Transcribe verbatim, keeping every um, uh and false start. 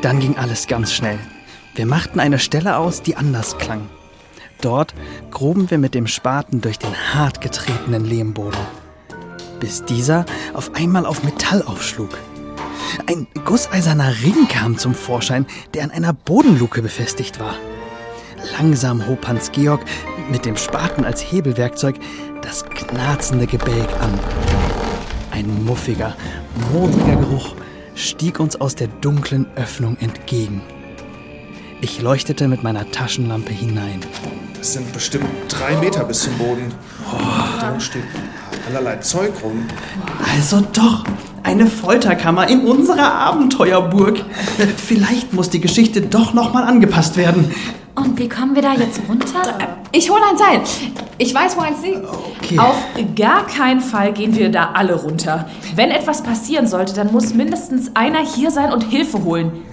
Dann ging alles ganz schnell. Wir machten eine Stelle aus, die anders klang. Dort gruben wir mit dem Spaten durch den hart getretenen Lehmboden, bis dieser auf einmal auf Metall aufschlug. Ein gusseiserner Ring kam zum Vorschein, der an einer Bodenluke befestigt war. Langsam hob Hans-Georg mit dem Spaten als Hebelwerkzeug das knarzende Gebälk an. Ein muffiger, modriger Geruch stieg uns aus der dunklen Öffnung entgegen. Ich leuchtete mit meiner Taschenlampe hinein. Das sind bestimmt drei Meter bis zum Boden. Oh, da steht allerlei Zeug rum. Also doch, eine Folterkammer in unserer Abenteuerburg. Vielleicht muss die Geschichte doch nochmal angepasst werden. Und wie kommen wir da jetzt runter? Ich hole ein Seil. Ich weiß, wo eins liegt. Okay. Auf gar keinen Fall gehen wir da alle runter. Wenn etwas passieren sollte, dann muss mindestens einer hier sein und Hilfe holen.